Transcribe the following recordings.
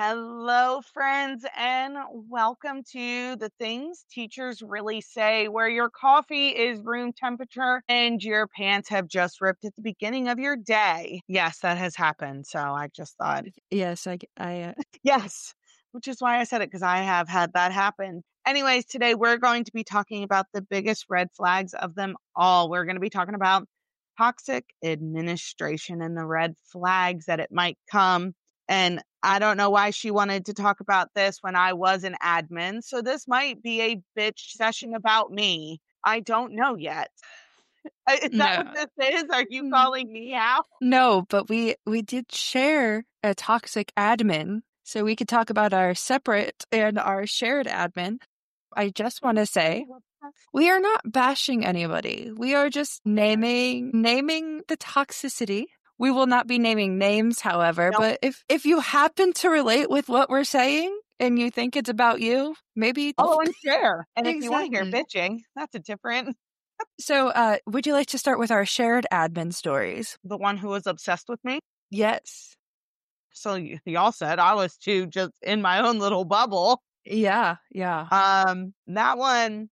Hello, friends, and welcome to the Things Teachers Really Say, where your coffee is room temperature and your pants have just ripped at the beginning of your day. Yes, that has happened. So I just thought, Yes, yes, which is why I said it because I have had that happen. Anyways, today we're going to be talking about the biggest red flags of them all. We're going to be talking about toxic administration and the red flags that it might come. And I don't know why she wanted to talk about this when I was an admin. So this might be a bitch session about me. I don't know yet. Is that no, what this is? Are you Mm. calling me out? no, but we did share a toxic admin, so we could talk about our separate and our shared admin. I just want to say we are not bashing anybody. We are just naming the toxicity. We will not be naming names, however, No. but if you happen to relate with what we're saying and you think it's about you, maybe Oh, and share. And if you want to hear exactly. bitching, that's a different. So, would you like to start with our shared admin stories? The one who was obsessed with me. Yes. So y'all said I was too just in my own little bubble. Yeah, yeah. That one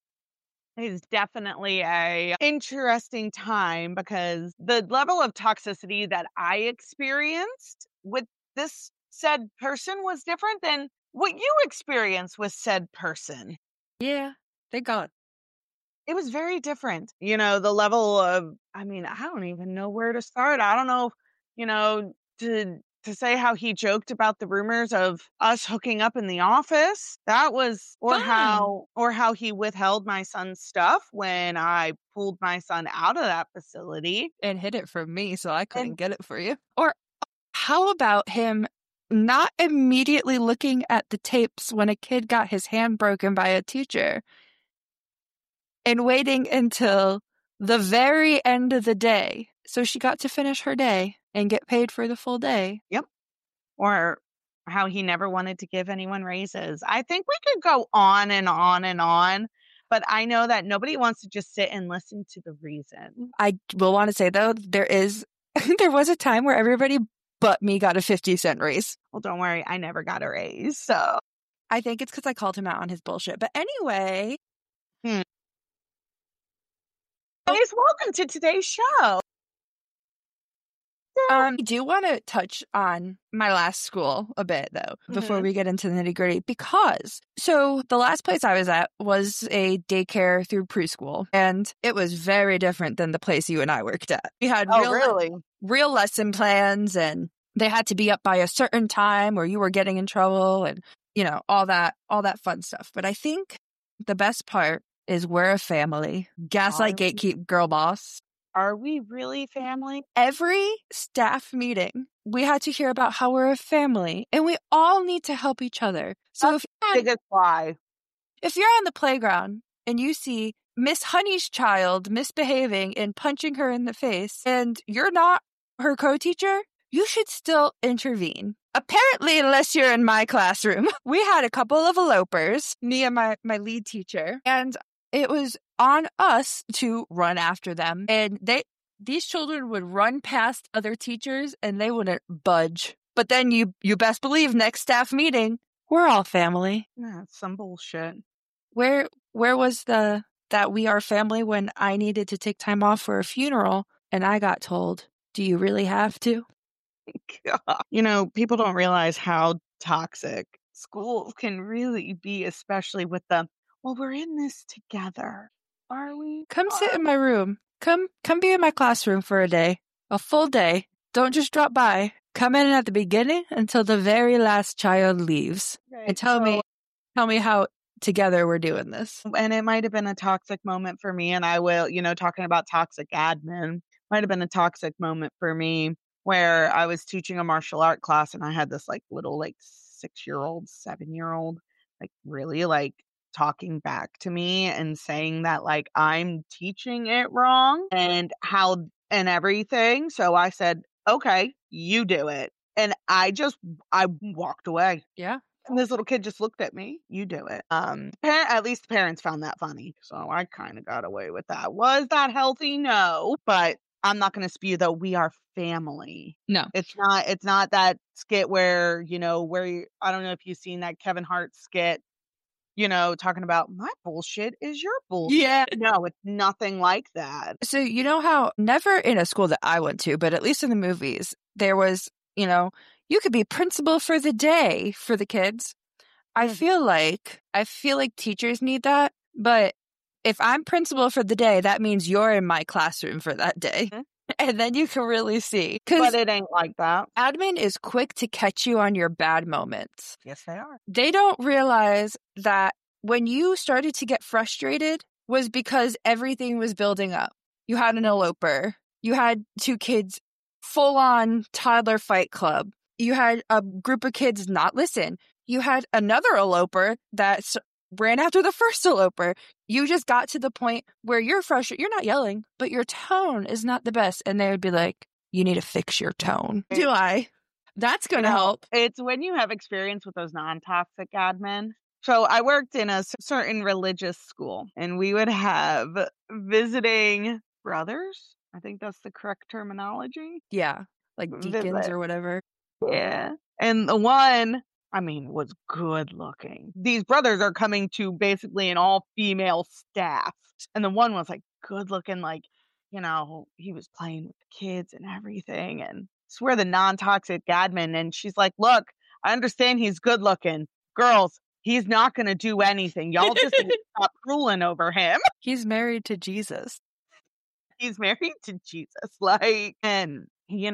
is definitely a interesting time because the level of toxicity that I experienced with this said person was different than what you experienced with said person. Yeah. Thank God. It was very different. The level of, I mean, I don't even know where to start. I don't know, to say how he joked about the rumors of us hooking up in the office. That was Fun. or how he withheld my son's stuff when I pulled my son out of that facility. And hid it from me so I couldn't And get it for you. Or how about him not immediately looking at the tapes when a kid got his hand broken by a teacher and waiting until the very end of the day so she got to finish her day and get paid for the full day? yep. Or how he never wanted to give anyone raises. I think we could go on and on and on, but I know that nobody wants to just sit and listen to the reason. I will want to say, though, there was a time where everybody but me got a 50-cent raise. Well, don't worry, I never got a raise. So, I think it's because I called him out on his bullshit. But anyway, guys, welcome to today's show. I do want to touch on my last school a bit, though, before we get into the nitty gritty, because so the last place I was at was a daycare through preschool, and it was very different than the place you and I worked at. We had Really? real lesson plans, and they had to be up by a certain time or you were getting in trouble and, all that fun stuff. But I think the best part is we're a family. Gaslight gatekeep girl boss. Are we really family? Every staff meeting, we had to hear about how we're a family and we all need to help each other. So Biggest lie. if you're on the playground and you see Miss Honey's child misbehaving and punching her in the face and you're not her co-teacher, you should still intervene. Apparently, unless you're in my classroom. We had a couple of elopers, me and my lead teacher, and it was on us to run after them. And these children would run past other teachers and they wouldn't budge. But then you best believe next staff meeting, we're all family. Nah, it's some bullshit. Where was that we are family when I needed to take time off for a funeral and I got told, do you really have to? God. People don't realize how toxic schools can really be, especially with well, we're in this together. Are we? Come sit in my room. Come be in my classroom for a day. A full day. Don't just drop by. Come in at the beginning until the very last child leaves. Okay, And tell me how together we're doing this. And it might have been a toxic moment for me. And I will, talking about toxic admin, might have been a toxic moment for me where I was teaching a martial art class and I had this little 6-year-old, 7-year-old, really talking back to me and saying that I'm teaching it wrong and everything. So I said, okay, you do it. And I walked away. Yeah. And this little kid just looked at me. You do it. At least the parents found that funny. So I kind of got away with that. Was that healthy? No. But I'm not going to spew though. We are family. No. It's not that skit where, I don't know if you've seen that Kevin Hart skit, talking about my bullshit is your bullshit. Yeah. No, it's nothing like that. So you know how never in a school that I went to, but at least in the movies, there was, you could be principal for the day for the kids. I feel like teachers need that, but if I'm principal for the day, that means you're in my classroom for that day. Mhm. And then you can really see. But Because it ain't like that. admin is quick to catch you on your bad moments. Yes, they are. They don't realize that when you started to get frustrated was because everything was building up. You had an eloper. You had 2 kids full on toddler fight club. You had a group of kids not listen. You had another eloper that ran after the first eloper. You just got to the point where you're frustrated. You're not yelling, but your tone is not the best. And they would be like, you need to fix your tone. Do I? That's going to help. It's when you have experience with those non-toxic admin. So I worked in a certain religious school, and we would have visiting brothers. I think that's the correct terminology. Yeah. Like deacons or whatever. Yeah. And the one, was good looking. These brothers are coming to basically an all-female staff. And the one was like good looking, like, he was playing with the kids and everything. And swear the non-toxic admin. And she's like, look, I understand he's good looking. Girls, he's not going to do anything. Y'all just need to stop ruling over him. He's married to Jesus. He's married to Jesus. And,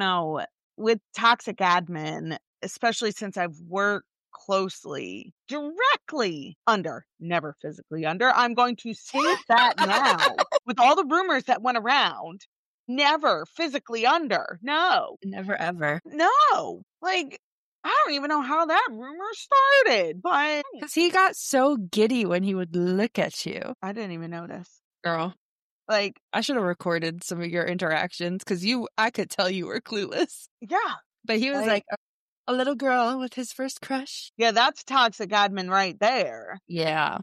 with toxic admin, especially since I've worked closely, directly under, never physically under. I'm going to say that now. With all the rumors that went around, never physically under. No. Never ever. No. I don't even know how that rumor started, but because he got so giddy when he would look at you. I didn't even notice. Girl. I should have recorded some of your interactions because I could tell you were clueless. Yeah. But he was like a little girl with his first crush. Yeah, that's toxic admin right there. Yeah.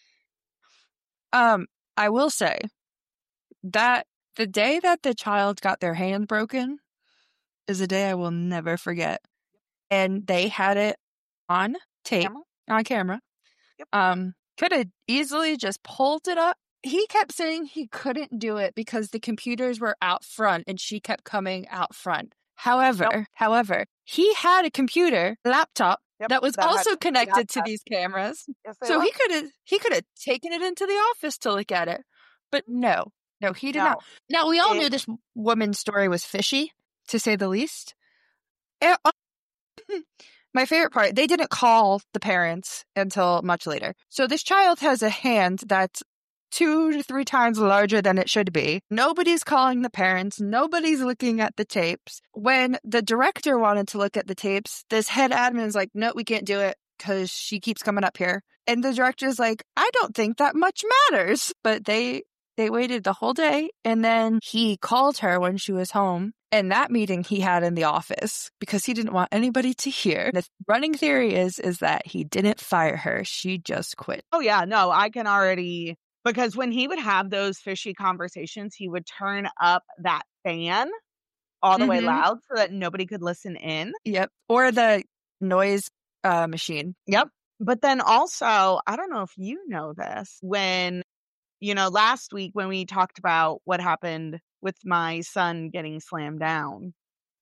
I will say that the day that the child got their hand broken is a day I will never forget. And they had it on tape, on camera. Yep. Could have easily just pulled it up. He kept saying he couldn't do it because the computers were out front and she kept coming out front. However, he had a computer, laptop, that was also connected to these cameras. Yes, so he could have taken it into the office to look at it. But no, he did not. Now, we all knew this woman's story was fishy, to say the least. My favorite part, they didn't call the parents until much later. So this child has a hand that's 2 to 3 times larger than it should be. Nobody's calling the parents. Nobody's looking at the tapes. When the director wanted to look at the tapes, this head admin is like, no, we can't do it because she keeps coming up here. And the director's like, I don't think that much matters. But they waited the whole day. And then he called her when she was home. And that meeting he had in the office because he didn't want anybody to hear. The running theory is that he didn't fire her. She just quit. Oh, yeah. No, I can already... Because when he would have those fishy conversations, he would turn up that fan all the way loud so that nobody could listen in. Yep. Or the noise machine. Yep. But then also, I don't know if you know this, when, last week when we talked about what happened with my son getting slammed down.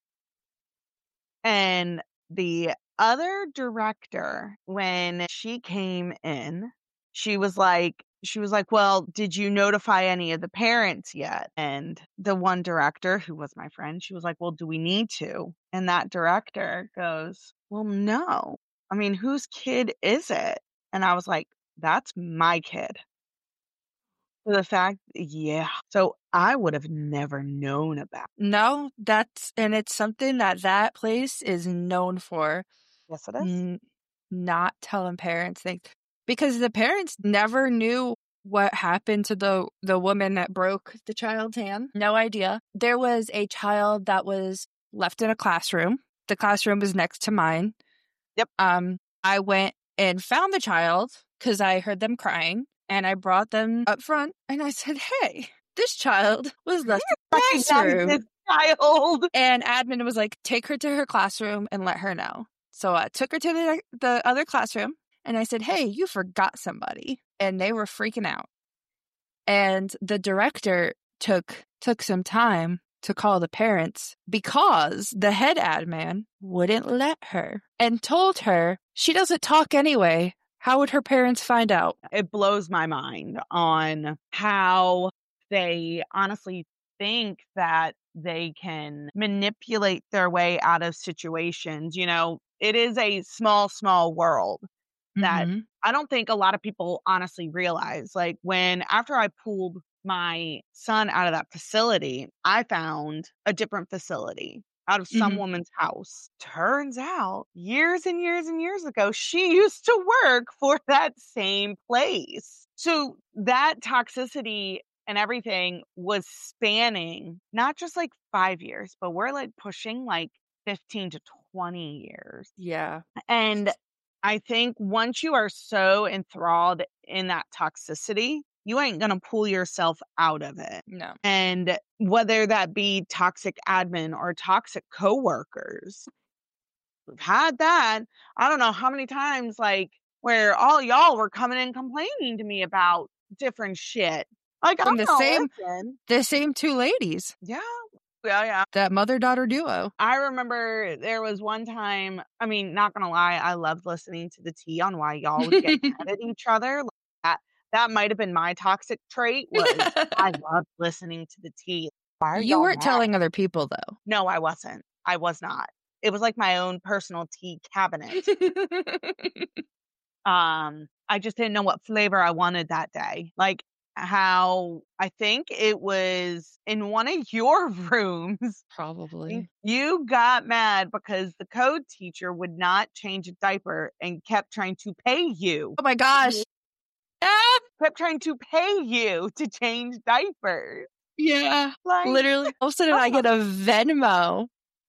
And the other director, when she came in, she was like, well, did you notify any of the parents yet? And the one director, who was my friend, she was like, well, do we need to? And that director goes, well, no. Whose kid is it? And I was like, that's my kid. For the fact, yeah. So I would have never known about. No, and it's something that place is known for. Yes, it is. Not telling parents things. Because the parents never knew what happened to the woman that broke the child's hand. No idea. There was a child that was left in a classroom. The classroom was next to mine. Yep. I went and found the child because I heard them crying. And I brought them up front and I said, hey, this child was left in the Recognize classroom. this child. And admin was like, take her to her classroom and let her know. So I took her to the other classroom and I said, hey, you forgot somebody. And they were freaking out. And the director took some time to call the parents because the head admin wouldn't let her and told her she doesn't talk anyway. How would her parents find out? It blows my mind on how they honestly think that they can manipulate their way out of situations. You know, it is a small, small world that Mhm. I don't think a lot of people honestly realize. Like after I pulled my son out of that facility, I found a different facility out of some Mhm. woman's house. Turns out years and years and years ago, she used to work for that same place. So that toxicity and everything was spanning not just like 5 years, but we're like pushing like 15 to 20 years. Yeah. And I think once you are so enthralled in that toxicity, you ain't going to pull yourself out of it. No. And whether that be toxic admin or toxic coworkers, we've had that. I don't know how many times, like, where all y'all were coming in complaining to me about different shit. Like, I'm From the gonna listen. same two ladies, Yeah. Yeah. that mother-daughter duo. I remember there was one time, I mean, not gonna lie, I loved listening to the tea on why y'all would get mad at each other. Like, that might have been my toxic trait was I loved listening to the tea. Why are You y'all weren't mad? telling other people, though. No, I wasn't. I was not. It was like my own personal tea cabinet. I just didn't know what flavor I wanted that day. Like how I think it was in one of your rooms. Probably. You got mad because the code teacher would not change a diaper and kept trying to pay you. Oh my gosh. Ah! Kept trying to pay you to change diapers. Yeah. Like, Literally. All of a sudden I get a Venmo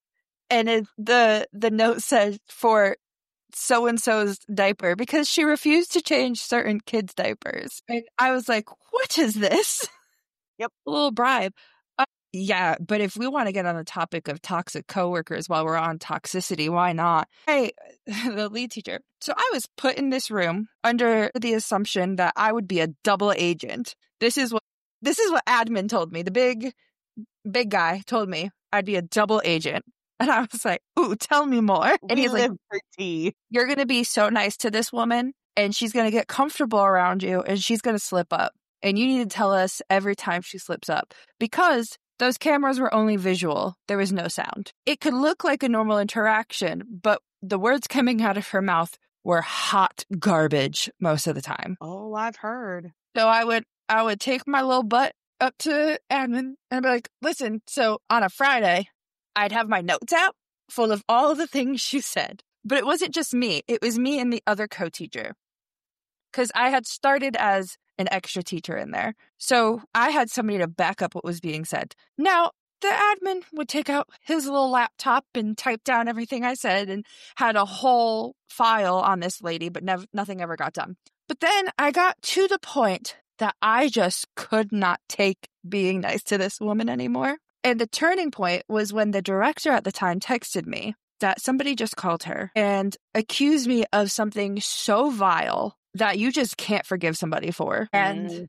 and the note says for so-and-so's diaper because she refused to change certain kids' diapers. And I was like, what is this? Yep. A little bribe. Yeah, but if we want to get on the topic of toxic coworkers while we're on toxicity, why not? Hey, the lead teacher. So I was put in this room under the assumption that I would be a double agent. This is what admin told me. The big guy told me I'd be a double agent. And I was like, ooh, tell me more. And he's like, for tea. you're going to be so nice to this woman and she's going to get comfortable around you and she's going to slip up. And you need to tell us every time she slips up because those cameras were only visual. There was no sound. It could look like a normal interaction, but the words coming out of her mouth were hot garbage most of the time. Oh, I've heard. So I would take my little butt up to admin and I'd be like, listen, so on a Friday, I'd have my notes out full of all of the things she said. But it wasn't just me. It was me and the other co-teacher. Because I had started as an extra teacher in there. So I had somebody to back up what was being said. Now, the admin would take out his little laptop and type down everything I said and had a whole file on this lady, but nothing ever got done. But then I got to the point that I just could not take being nice to this woman anymore. And the turning point was when the director at the time texted me that somebody just called her and accused me of something so vile that you just can't forgive somebody for. And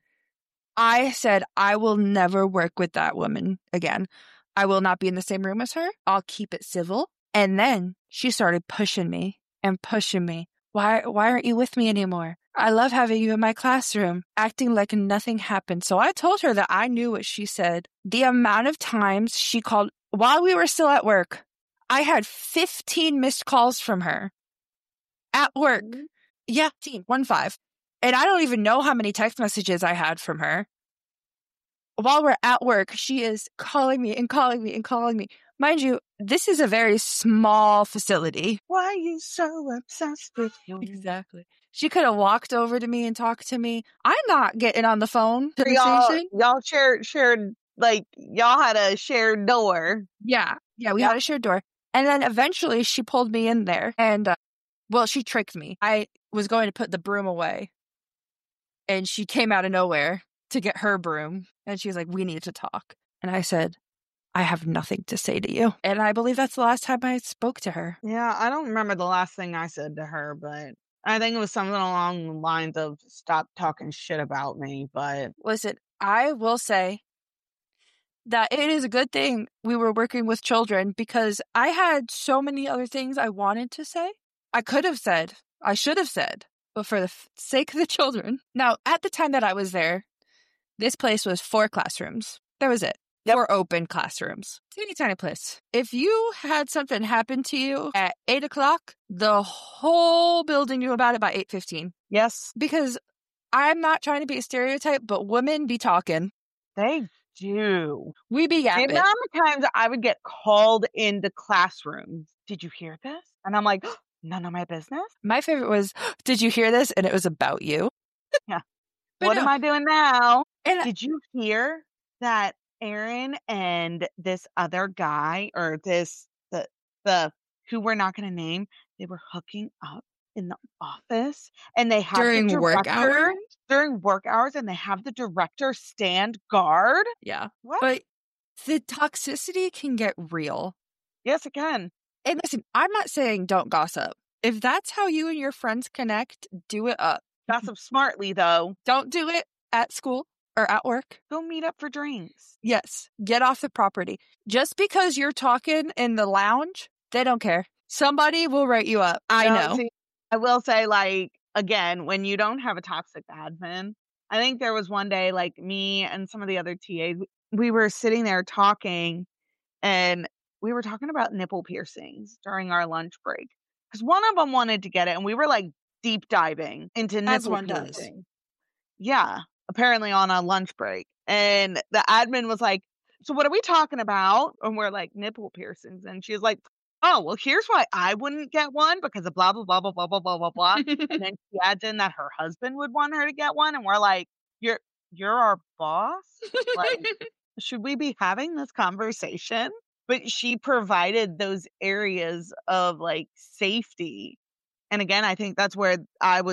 I said, I will never work with that woman again. I will not be in the same room as her. I'll keep it civil. And then she started pushing me and pushing me. Why aren't you with me anymore? I love having you in my classroom, acting like nothing happened. So I told her that I knew what she said. The amount of times she called while we were still at work, I had 15 missed calls from her at work. Yeah, 15. And I don't even know how many text messages I had from her. While we're at work, she is calling me and calling me and calling me. Mind you, this is a very small facility. Why are you so obsessed with you? Exactly. She could have walked over to me and talked to me. I'm not getting on the phone to the station. Y'all shared, like, y'all had a shared door. Yeah, we had a shared door. And then eventually she pulled me in there and, she tricked me. I was going to put the broom away and she came out of nowhere to get her broom. And she's like, we need to talk. And I said, I have nothing to say to you. And I believe that's the last time I spoke to her. Yeah, I don't remember the last thing I said to her, but I think it was something along the lines of stop talking shit about me. But Listen, I will say that it is a good thing we were working with children because I had so many other things I wanted to say. I could have said, I should have said, but for the sake of the children. Now, at the time that I was there, this place was 4 classrooms. That was it. Yep. 4 open classrooms. Teeny tiny place. If you had something happen to you at 8 o'clock, the whole building knew about it by 8:15. yes, Because I'm not trying to be a stereotype, but women be talking. they do. We be The yapping. amount of times I would get called into classrooms. Did you hear this? And I'm like, none of my business. My favorite was, did you hear this? And it was about you. Yeah. But What no. am I doing now? And Did you hear that Aaron and this other guy, or the who we're not going to name, they were hooking up in the office, and they have during the work director hours? during work hours, and they have the director stand guard. Yeah. What? But the toxicity can get real. Yes, it can. And listen, I'm not saying don't gossip. If that's how you and your friends connect, do it up. Gossip smartly, though. Don't do it at school or at work. Go meet up for drinks. Yes, get off the property. Just because you're talking in the lounge, they don't care. Somebody will write you up. I No, know. see, I will say, like, again, when you don't have a toxic admin, I think there was one day, like, me and some of the other TAs, we were sitting there talking, and we were talking about nipple piercings during our lunch break. Because one of them wanted to get it, and we were, like, deep diving into As nipple one does. piercing. Yeah, apparently on a lunch break. And the admin was like, so what are we talking about? And we're like, nipple piercings. And she was like, oh, well, here's why I wouldn't get one, because of blah, blah, blah, blah, blah, blah, blah, blah, blah. And then she adds in that her husband would want her to get one. And we're like, you're our boss? Like, should we be having this conversation? But she provided those areas of like safety. And again, I think that's where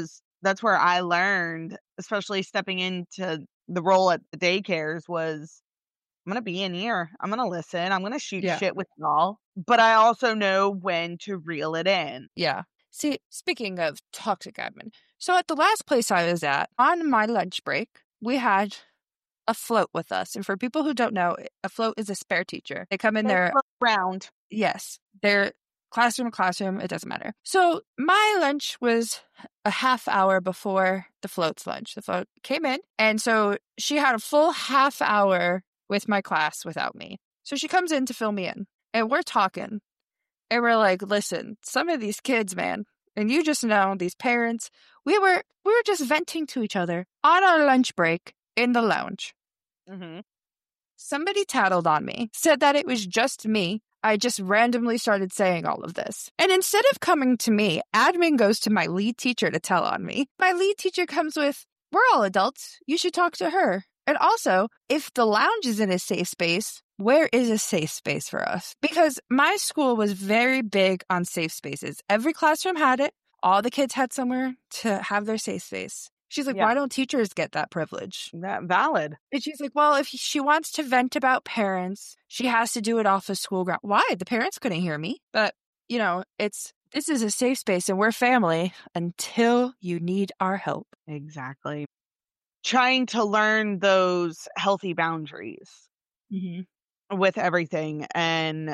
I learned, especially stepping into the role at the daycares, was I'm going to be in here. I'm going to listen. I'm going to shoot Yeah. shit with y'all. But I also know when to reel it in. Yeah. See, speaking of toxic admin, so at the last place I was at, on my lunch break, we had a float with us. And for people who don't know, a float is a spare teacher. They come in there. Round. Yes. They're classroom to classroom. It doesn't matter. So my lunch was a half hour before the float's lunch. The float came in. And so she had a full half hour with my class without me. So she comes in to fill me in. And we're talking. And we're like, listen, some of these kids, man, and you just know, these parents, we were just venting to each other on our lunch break in the lounge. Mm-hmm. Somebody tattled on me, said that it was just me. I just randomly started saying all of this. And instead of coming to me, admin goes to my lead teacher to tell on me. My lead teacher comes with, we're all adults. You should talk to her. And also, if the lounge is in a safe space, where is a safe space for us? Because my school was very big on safe spaces. Every classroom had it. All the kids had somewhere to have their safe space. She's like, why don't teachers get that privilege? That valid. And she's like, well, if she wants to vent about parents, she has to do it off of school ground. Why? The parents couldn't hear me. But, you know, this is a safe space and we're family until you need our help. Exactly. Trying to learn those healthy boundaries with everything and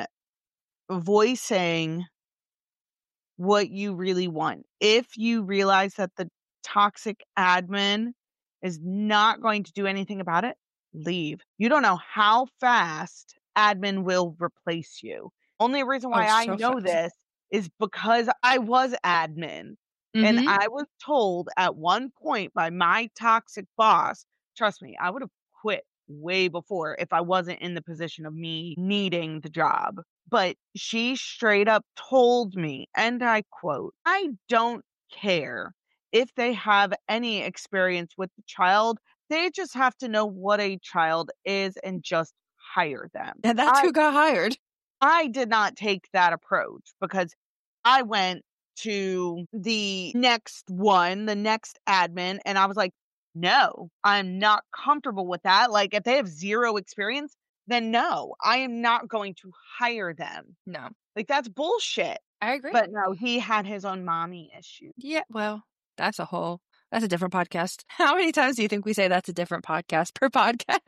voicing what you really want. If you realize that the toxic admin is not going to do anything about it, leave. You don't know how fast admin will replace you. Only reason why I know this is because I was admin. And I was told at one point by my toxic boss, trust me, I would have quit way before if I wasn't in the position of me needing the job. But she straight up told me, and I quote, I don't care if they have any experience with the child. They just have to know what a child is and just hire them. And that's who got hired. I did not take that approach because I went to the next admin, and I was like, no, I'm not comfortable with that. Like, if they have zero experience, then no, I am not going to hire them. No, Like, that's bullshit. I agree. But no, he had his own mommy issue. Yeah, well, that's a different podcast. How many times do you think we say that's a different podcast per podcast?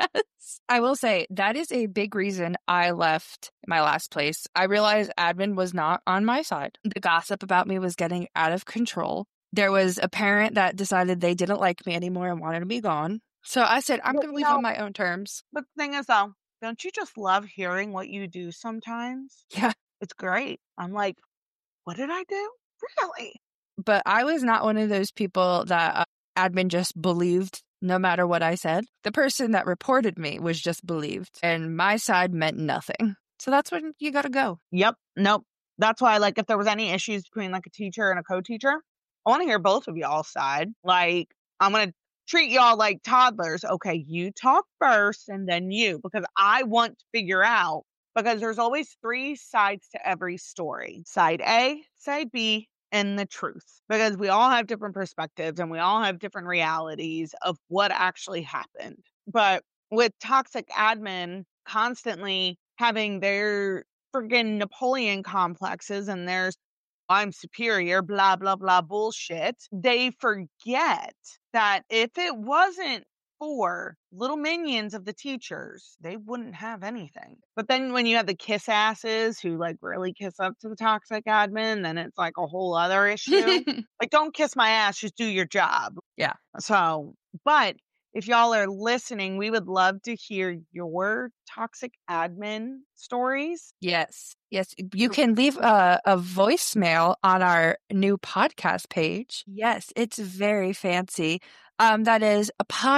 I will say that is a big reason I left my last place. I realized admin was not on my side. The gossip about me was getting out of control. There was a parent that decided they didn't like me anymore and wanted me gone. So I said, I'm But, going to leave on my own terms. But the thing is, though, don't you just love hearing what you do sometimes? Yeah. It's great. I'm like, what did I do? Really? But I was not one of those people that admin just believed no matter what I said. The person that reported me was just believed, and my side meant nothing. So that's when you got to go. Yep. Nope. That's why, like, if there was any issues between like a teacher and a co-teacher, I want to hear both of y'all's side. Like, I'm going to treat y'all like toddlers. Okay, you talk first and then you, because I want to figure out, because there's always 3 sides to every story. Side A, side B, and the truth. Because we all have different perspectives and we all have different realities of what actually happened. But with toxic admin constantly having their friggin' Napoleon complexes and there's I'm superior, blah, blah, blah bullshit, they forget that if it wasn't for little minions of the teachers, they wouldn't have anything. But then when you have the kiss asses who like really kiss up to the toxic admin, then it's like a whole other issue. Like, don't kiss my ass, just do your job. Yeah. So, but if y'all are listening, we would love to hear your toxic admin stories. Yes. Yes. You can leave a voicemail on our new podcast page. Yes. It's very fancy. That is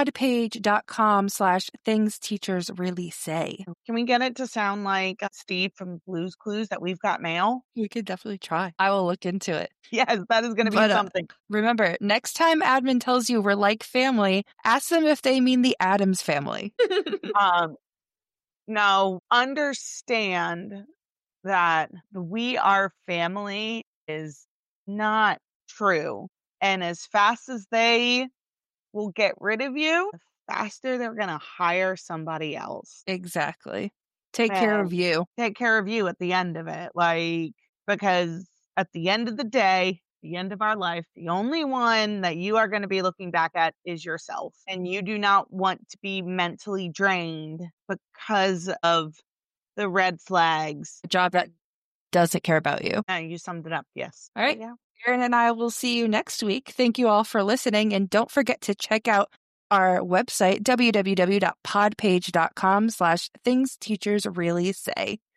podpage.com/things teachers really say. Can we get it to sound like Steve from Blue's Clues, that we've got mail? We could definitely try. I will look into it. Yes, that is going to be something. Remember, next time admin tells you we're like family, ask them if they mean the Addams family. No, understand that the we are family is not true. And as fast as they will get rid of you, the faster they're going to hire somebody else. Exactly. Take care of you. Take care of you at the end of it. Like, because at the end of the day, the end of our life, the only one that you are going to be looking back at is yourself. And you do not want to be mentally drained because of the red flags. A job that doesn't care about you. You summed it up. Yes. All right. Yeah. Erin and I will see you next week. Thank you all for listening. And don't forget to check out our website, www.podpage.com/things teachers really say.